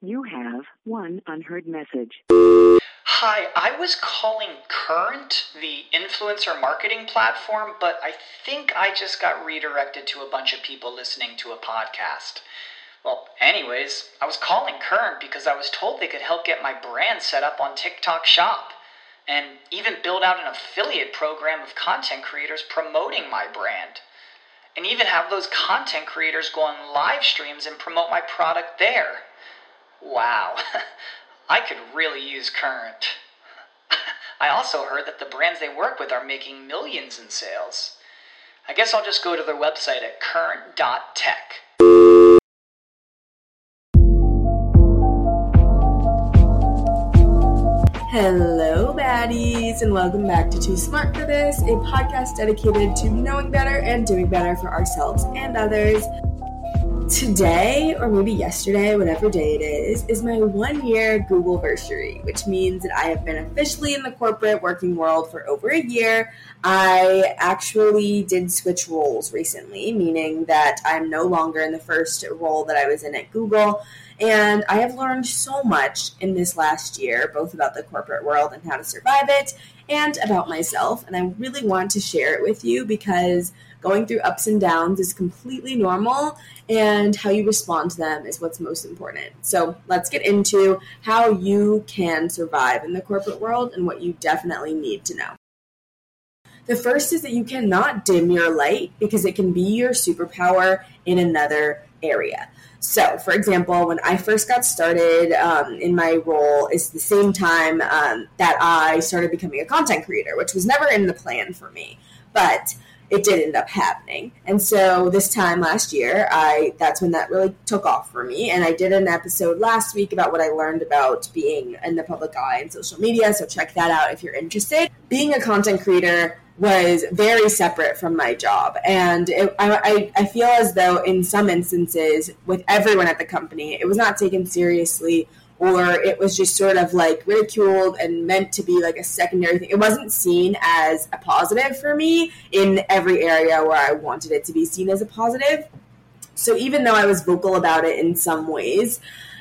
You have one unheard message. Hi, I was calling Current, the influencer marketing platform, but I think I just got redirected to a bunch of people listening to a podcast. Well, anyways, I was calling Current because I was told they could help get my brand set up on TikTok Shop, and even build out an affiliate program of content creators promoting my brand, and even have those content creators go on live streams and promote my product there. Wow, I could really use Current. I also heard that the brands they work with are making millions in sales. I guess I'll just go to their website at current.tech. Hello, baddies, and welcome back to Too Smart for This, a podcast dedicated to knowing better and doing better for ourselves and others. Today, or maybe yesterday, whatever day it is my 1 year Googleversary, which means that I have been officially in the corporate working world for over a year. I actually did switch roles recently, meaning that I'm no longer in the first role that I was in at Google. And I have learned so much in this last year, both about the corporate world and how to survive it, and about myself. And I really want to share it with you because going through ups and downs is completely normal, and how you respond to them is what's most important. So let's get into how you can survive in the corporate world and what you definitely need to know. The first is that you cannot dim your light because it can be your superpower in another area. So, for example, when I first got started in my role, it's the same time that I started becoming a content creator, which was never in the plan for me, but it did end up happening. And so this time last year, that's when that really took off for me. And I did an episode last week about what I learned about being in the public eye and social media. So check that out if you're interested. Being a content creator was very separate from my job. And I feel as though in some instances with everyone at the company, it was not taken seriously, or it was just sort of like ridiculed and meant to be like a secondary thing. It wasn't seen as a positive for me in every area where I wanted it to be seen as a positive. So even though I was vocal about it in some ways,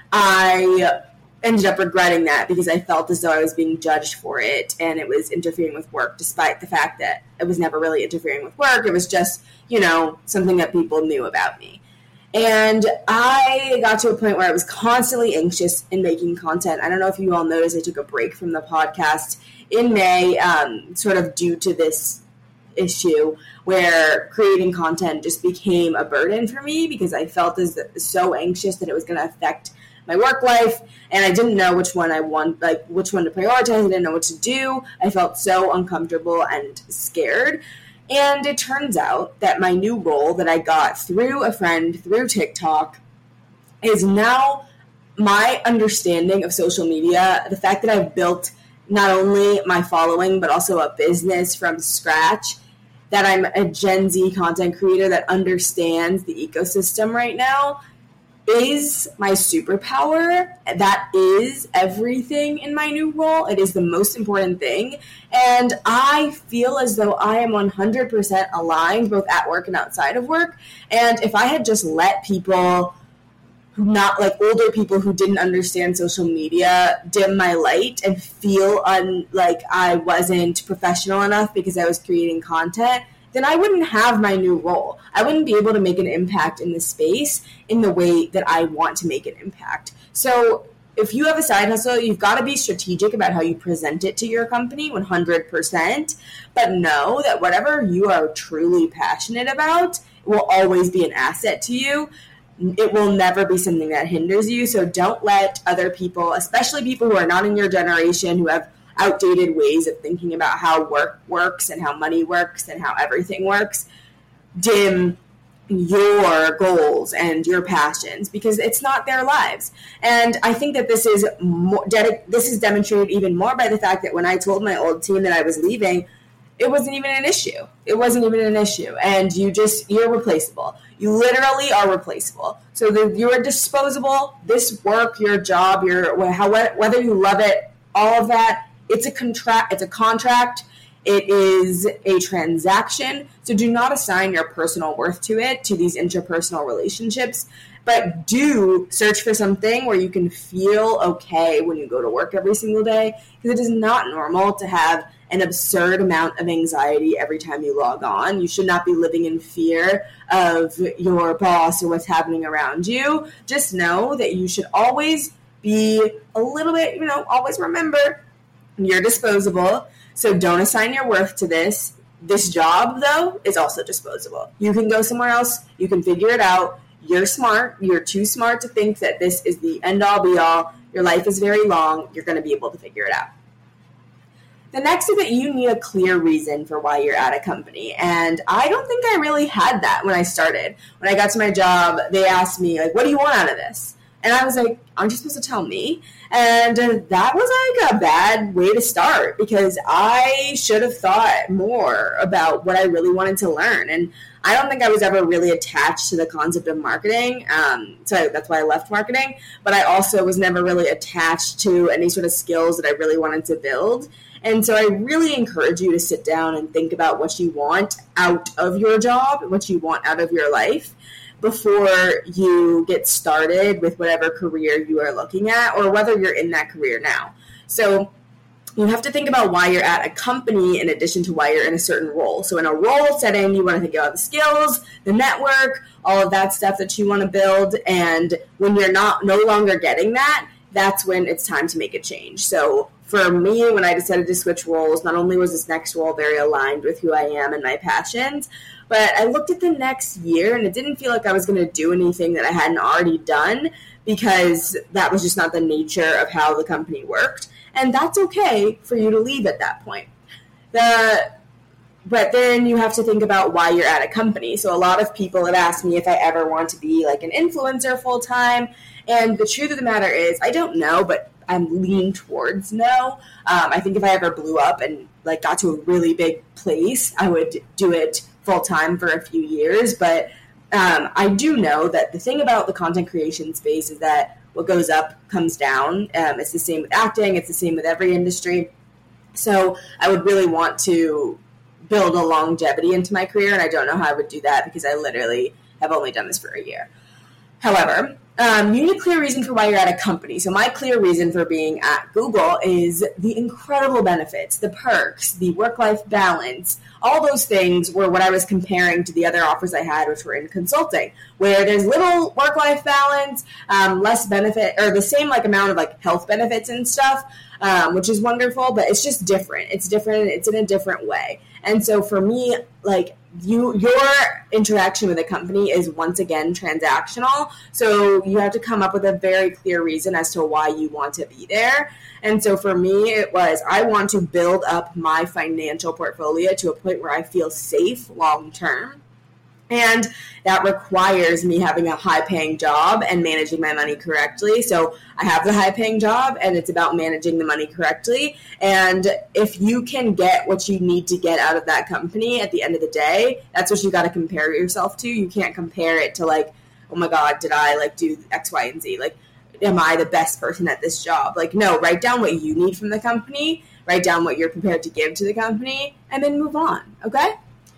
I ended up regretting that because I felt as though I was being judged for it and it was interfering with work, despite the fact that it was never really interfering with work. It was just, something that people knew about me. And I got to a point where I was constantly anxious in making content. I don't know if you all noticed, I took a break from the podcast in May, sort of due to this issue where creating content just became a burden for me because I felt so anxious that it was going to affect my work life, and I didn't know which one to prioritize. I didn't know what to do. I felt so uncomfortable and scared. And it turns out that my new role that I got through a friend, through TikTok, is now my understanding of social media, the fact that I've built not only my following, but also a business from scratch, that I'm a Gen Z content creator that understands the ecosystem right now, is my superpower. That is everything in my new role. It is the most important thing. And I feel as though I am 100% aligned both at work and outside of work. And if I had just let people older people who didn't understand social media dim my light and feel like I wasn't professional enough because I was creating content, then I wouldn't have my new role. I wouldn't be able to make an impact in the space in the way that I want to make an impact. So if you have a side hustle, you've got to be strategic about how you present it to your company, 100%, but know that whatever you are truly passionate about will always be an asset to you. It will never be something that hinders you. So don't let other people, especially people who are not in your generation, who have outdated ways of thinking about how work works and how money works and how everything works, dim your goals and your passions, because it's not their lives. And I think that this is demonstrated even more by the fact that when I told my old team that I was leaving, it wasn't even an issue. It wasn't even an issue. And you're replaceable. You literally are replaceable. So you're disposable. This work, your job, whether you love it, all of that, it's a contract. It is a transaction. So do not assign your personal worth to it, to these interpersonal relationships, but do search for something where you can feel okay when you go to work every single day, because it is not normal to have an absurd amount of anxiety every time you log on. You should not be living in fear of your boss or what's happening around you. Just know that you should always be a little bit, always remember you're disposable. So don't assign your worth to this. This job, though, is also disposable. You can go somewhere else. You can figure it out. You're smart. You're too smart to think that this is the end-all, be-all. Your life is very long. You're going to be able to figure it out. The next is that you need a clear reason for why you're at a company. And I don't think I really had that when I started. When I got to my job, they asked me, what do you want out of this? And I was like, aren't you supposed to tell me? And that was like a bad way to start, because I should have thought more about what I really wanted to learn. And I don't think I was ever really attached to the concept of marketing. So that's why I left marketing. But I also was never really attached to any sort of skills that I really wanted to build. And so I really encourage you to sit down and think about what you want out of your job, what you want out of your life, before you get started with whatever career you are looking at, or whether you're in that career now. So you have to think about why you're at a company in addition to why you're in a certain role. So in a role setting, you want to think about the skills, the network, all of that stuff that you want to build. And when you're no longer getting that, that's when it's time to make a change. So for me, when I decided to switch roles, not only was this next role very aligned with who I am and my passions, but I looked at the next year and it didn't feel like I was going to do anything that I hadn't already done, because that was just not the nature of how the company worked. And that's okay for you to leave at that point. But then you have to think about why you're at a company. So a lot of people have asked me if I ever want to be like an influencer full time. And the truth of the matter is, I don't know, but I'm leaning towards no. I think if I ever blew up and like got to a really big place, I would do it full time for a few years. But I do know that the thing about the content creation space is that what goes up comes down. It's the same with acting. It's the same with every industry. So I would really want to build a longevity into my career, and I don't know how I would do that because I literally have only done this for a year. However, you need a clear reason for why you're at a company. So my clear reason for being at Google is the incredible benefits, the perks, the work-life balance. All those things were what I was comparing to the other offers I had, which were in consulting, where there's little work-life balance, less benefit, or the same like amount of like health benefits and stuff, which is wonderful, but it's just different. It's different. It's in a different way. And so for me, like your interaction with a company is once again transactional. So you have to come up with a very clear reason as to why you want to be there. And so for me, it was, I want to build up my financial portfolio to a point where I feel safe long term. And that requires me having a high-paying job and managing my money correctly. So I have the high-paying job, and it's about managing the money correctly. And if you can get what you need to get out of that company at the end of the day, that's what you got to compare yourself to. You can't compare it to like, oh my God, did I like do X, Y, and Z? Like, am I the best person at this job? Like, no, write down what you need from the company, write down what you're prepared to give to the company, and then move on, okay?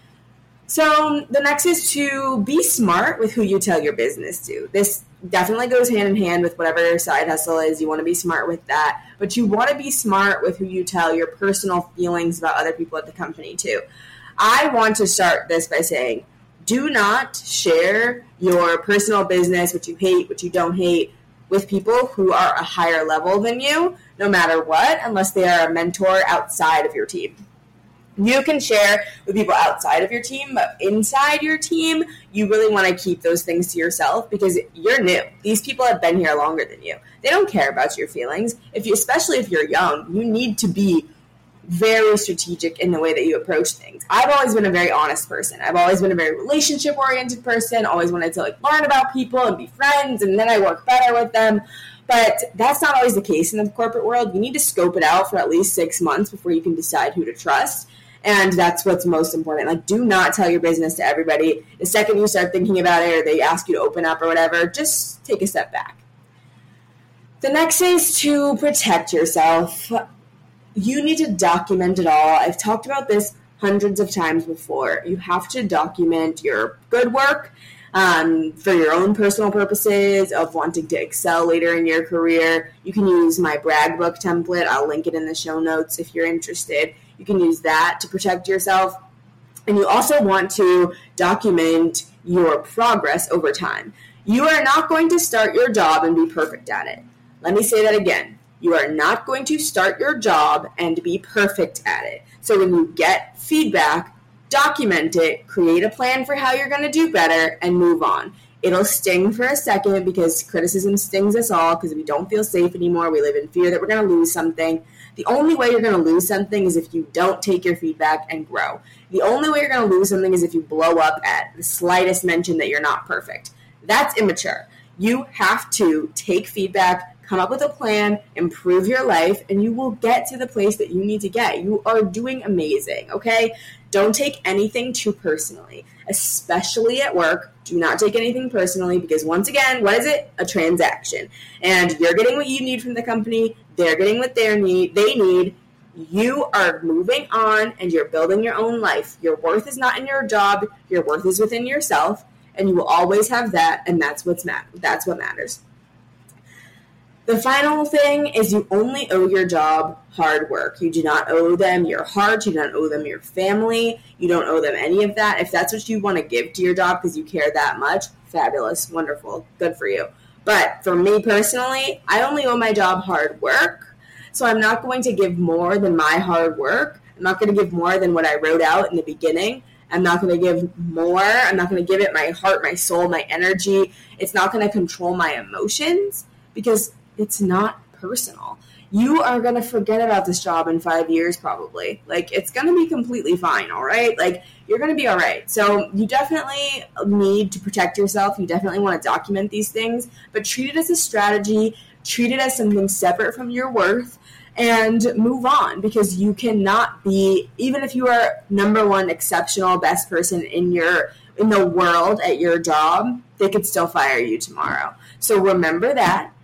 So the next is to be smart with who you tell your business to. This definitely goes hand in hand with whatever your side hustle is. You want to be smart with that, but you want to be smart with who you tell your personal feelings about other people at the company too. I want to start this by saying, do not share your personal business, what you hate, what you don't hate, with people who are a higher level than you, no matter what, unless they are a mentor outside of your team. You can share with people outside of your team, but inside your team, you really want to keep those things to yourself because you're new. These people have been here longer than you. They don't care about your feelings. Especially if you're young, you need to be very strategic in the way that you approach things. I've always been a very honest person. I've always been a very relationship-oriented person, always wanted to learn about people and be friends, and then I work better with them. But that's not always the case in the corporate world. You need to scope it out for at least 6 months before you can decide who to trust. And that's what's most important. Like, do not tell your business to everybody. The second you start thinking about it or they ask you to open up or whatever, just take a step back. The next is to protect yourself. You need to document it all. I've talked about this hundreds of times before. You have to document your good work For your own personal purposes of wanting to excel later in your career, you can use my brag book template. I'll link it in the show notes if you're interested. You can use that to protect yourself. And you also want to document your progress over time. You are not going to start your job and be perfect at it. Let me say that again. You are not going to start your job and be perfect at it. So when you get feedback, document it, create a plan for how you're going to do better, and move on. It'll sting for a second because criticism stings us all because we don't feel safe anymore. We live in fear that we're going to lose something. The only way you're going to lose something is if you don't take your feedback and grow. The only way you're going to lose something is if you blow up at the slightest mention that you're not perfect. That's immature. You have to take feedback, come up with a plan, improve your life, and you will get to the place that you need to get. You are doing amazing, okay? Don't take anything too personally, especially at work. Do not take anything personally because, once again, what is it? A transaction. And you're getting what you need from the company. They're getting what they need. You are moving on and you're building your own life. Your worth is not in your job. Your worth is within yourself, and you will always have that, and that's what matters. The final thing is you only owe your job hard work. You do not owe them your heart. You don't owe them your family. You don't owe them any of that. If that's what you want to give to your job because you care that much, fabulous, wonderful, good for you. But for me personally, I only owe my job hard work. So I'm not going to give more than my hard work. I'm not going to give more than what I wrote out in the beginning. I'm not going to give more. I'm not going to give it my heart, my soul, my energy. It's not going to control my emotions because it's not personal. You are going to forget about this job in 5 years probably. Like, it's going to be completely fine, all right? Like, you're going to be all right. So you definitely need to protect yourself. You definitely want to document these things, but treat it as a strategy. Treat it as something separate from your worth and move on, because you cannot be, even if you are number one exceptional best person in the world at your job, they could still fire you tomorrow. So remember that.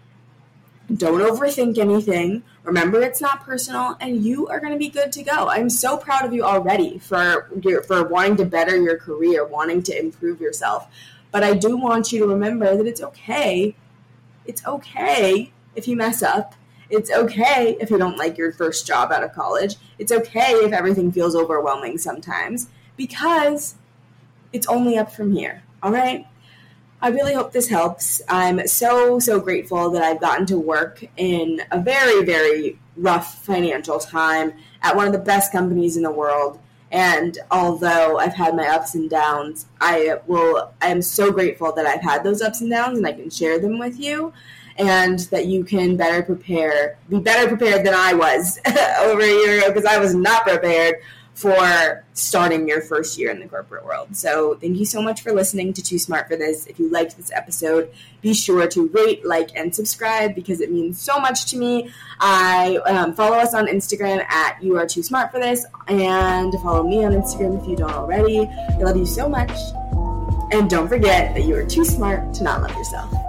Don't overthink anything. Remember, it's not personal, and you are going to be good to go. I'm so proud of you already for wanting to better your career, wanting to improve yourself. But I do want you to remember that it's okay. It's okay if you mess up. It's okay if you don't like your first job out of college. It's okay if everything feels overwhelming sometimes, because it's only up from here. All right? I really hope this helps. I'm so grateful that I've gotten to work in a very, very rough financial time at one of the best companies in the world. And although I've had my ups and downs, I am so grateful that I've had those ups and downs and I can share them with you, and that you can be better prepared than I was over a year ago, because I was not prepared for starting your first year in the corporate world. So thank you so much for listening to Too Smart for This. If you liked this episode, be sure to rate, like, and subscribe, because it means so much to me. Follow us on Instagram at You Are Too Smart for This, and follow me on Instagram if you don't already. I love you so much. And don't forget that you are too smart to not love yourself.